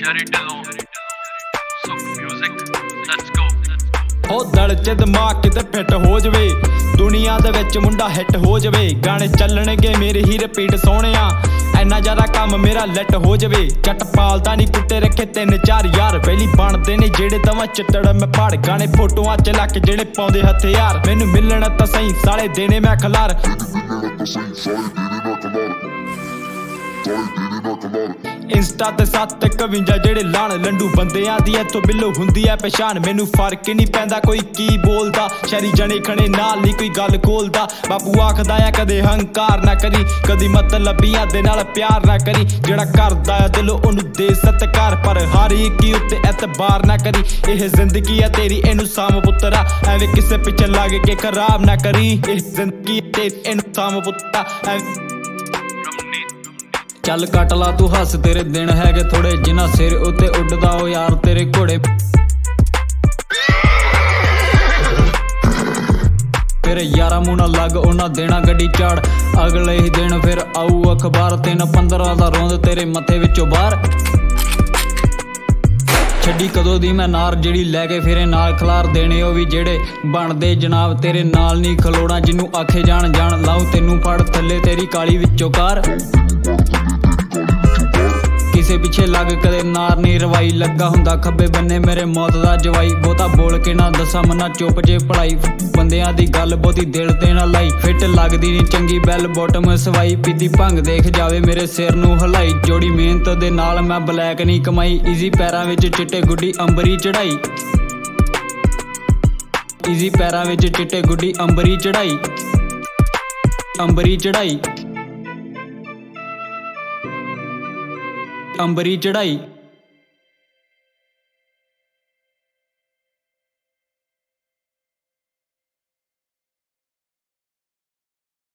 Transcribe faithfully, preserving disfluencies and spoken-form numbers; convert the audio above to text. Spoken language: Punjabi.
Sherry Dillon, Sook Music, let's go. ਹੋ ਦਲ ਚ ਦਿਮਾਗ ਕਿਤੇ ਫਿੱਟ ਹੋ ਜਵੇ, ਦੁਨੀਆ ਦੇ ਵਿੱਚ ਮੁੰਡਾ ਹਿੱਟ ਹੋ ਜਵੇ, ਗਾਣੇ ਚੱਲਣਗੇ ਮੇਰੇ ਹੀ ਰਿਪੀਟ ਸੋਹਣਿਆ, ਇੰਨਾ ਜ਼ਿਆਦਾ ਕੰਮ ਮੇਰਾ ਲੈਟ ਹੋ ਜਵੇ। ਜੱਟ ਪਾਲਦਾ ਨਹੀਂ ਕੁੱਤੇ ਰੱਖੇ ਤਿੰਨ ਚਾਰ ਯਾਰ, ਵੈਲੀ ਬਣਦੇ ਨੇ ਜਿਹੜੇ ਦਵਾਂ ਚਿੱਟੜ ਮੈਂ ਪਹਾੜ, ਗਾਣੇ ਫੋਟੋਆਂ ਚ ਲੱਕ ਜਿਹੜੇ ਪਾਉਂਦੇ ਹਥਿਆਰ, ਮੈਨੂੰ ਮਿਲਣ ਤਾਂ ਸਹੀ ਸਾਲੇ ਦੇਣੇ ਮੈਂ ਖਲਾਰ। ਇੰਸਟਾ ਤੇ ਸੱਤ ਇਕਵੰਜਾ ਜਿਹੜੇ ਲਾਣ ਲੰਡੂ ਬੰਦਿਆਂ ਦੀ ਇੱਥੋਂ ਬਿੱਲੋ ਹੁੰਦੀ ਐ ਪਛਾਣ, ਮੈਨੂੰ ਫਰਕ ਨਹੀਂ ਪੈਂਦਾ ਕੋਈ ਕੀ ਬੋਲਦਾ, ਸ਼ਹਿਰੀ ਜਣੇ ਖਣੇ ਨਾਲ ਨਹੀਂ ਕੋਈ ਗੱਲ ਖੋਲਦਾ। ਬਾਪੂ ਆਖਦਾ ਆ ਕਦੇ ਹੰਕਾਰ ਨਾ ਕਰੀ, ਕਦੀ ਮਤਲਬੀਆਂ ਦੇ ਨਾਲ ਪਿਆਰ ਨਾ ਕਰੀ, ਜਿਹੜਾ ਕਰਦਾ ਆ ਦਿਲੋਂ ਉਹਨੂੰ ਦੇ ਸਤਿਕਾਰ, ਪਰ ਹਰ ਇੱਕ ਉੱਤੇ ਐਤਬਾਰ ਨਾ ਕਰੀ। ਇਹ ਜ਼ਿੰਦਗੀ ਆ ਤੇਰੀ ਇਹਨੂੰ ਸਾਂਭ ਪੁੱਤਰਾ, ਐਵੇਂ ਕਿਸੇ ਪਿੱਛੇ ਲੱਗ ਕੇ ਖਰਾਬ ਨਾ ਕਰੀ। ਇਹ ਜ਼ਿੰਦਗੀ ਤੇਰੀ ਇਹਨੂੰ ਸਾਂਭ ਪੁੱਤਰਾ, ਚੱਲ ਕੱਟ ਲਾ ਤੂੰ ਹੱਸ, ਤੇਰੇ ਦਿਨ ਹੈਗੇ ਥੋੜੇ, ਜਿਨ੍ਹਾਂ ਸਿਰ ਉੱਤੇ ਉੱਡਦਾ ਉਹ ਯਾਰ ਤੇਰੇ ਘੋੜੇ। ਤੇਰੇ ਯਾਰਾਂ ਮੂੰਹ ਨਾ ਲੱਗ, ਉਹਨਾਂ ਦੇਣਾ ਗੱਡੀ ਚਾੜ, ਅਗਲੇ ਹੀ ਦਿਨ ਫਿਰ ਆਊ ਅਖਬਾਰ, ਤਿੰਨ ਪੰਦਰਾਂ ਦਾ ਰੋਂਦ ਤੇਰੇ ਮੱਥੇ ਵਿੱਚੋਂ ਬਾਹਰ। ਛੱਡੀ ਕਦੋਂ ਦੀ ਮੈਂ ਨਾਰ, ਜਿਹੜੀ ਲੈ ਕੇ ਫਿਰੇ ਨਾਲ ਖਲਾਰ, ਦੇਣੇ ਉਹ ਵੀ ਜਿਹੜੇ ਬਣਦੇ ਜਨਾਬ, ਤੇਰੇ ਨਾਲ ਨਹੀਂ ਖਲੋਣਾ ਜਿਹਨੂੰ ਆਖੇ ਜਾਣ ਜਾਣ, ਲਾਉ ਤੈਨੂੰ ਫੜ ਥੱਲੇ ਤੇਰੀ ਕਾਲੀ ਵਿੱਚੋਂ ਕਾਰ। ਕਿਸੇ ਪਿੱਛੇ ਲੱਗ ਕਦੇ ਨਾਰ ਨਹੀਂ ਰਵਾਈ, ਲੱਗਾ ਹੁੰਦਾ ਖੱਬੇ ਬੰਨੇ ਮੇਰੇ ਮੌਤ ਦਾ ਜਵਾਈ, ਬਹੁਤਾ ਬੋਲ ਕੇ ਨਾ ਦੱਸਾਂ ਮੰਨਾ ਚੁੱਪ ਜੇ ਪੜਾਈ, ਬੰਦਿਆਂ ਦੀ ਗੱਲ ਬਹੁਤੀ ਦਿਲ ਤੇ ਨਾ ਲਾਈ, ਫਿੱਟ ਲੱਗਦੀ ਨਹੀਂ ਚੰਗੀ ਬੈਲ ਬੋਟਮ ਸਵਾਈ, ਪੀਤੀ ਭੰਗ ਦੇਖ ਜਾਵੇ ਮੇਰੇ ਸਿਰ ਨੂੰ ਹਲਾਈ, ਜੋੜੀ ਮਿਹਨਤ ਦੇ ਨਾਲ ਮੈਂ ਬਲੈਕ ਨਹੀਂ ਕਮਾਈ, ਈਜ਼ੀ ਪੈਰਾਂ ਵਿੱਚ ਚਿੱਟੇ ਗੁੱਡੀ ਅੰਬਰੀ ਚੜਾਈ, ਈਜ਼ੀ ਪੈਰਾਂ ਵਿੱਚ ਚਿੱਟੇ ਗੁੱਡੀ ਅੰਬਰੀ ਚੜਾਈ, ਅੰਬਰੀ ਚੜਾਈ, ਅੰਬਰੀ ਚੜਾਈ।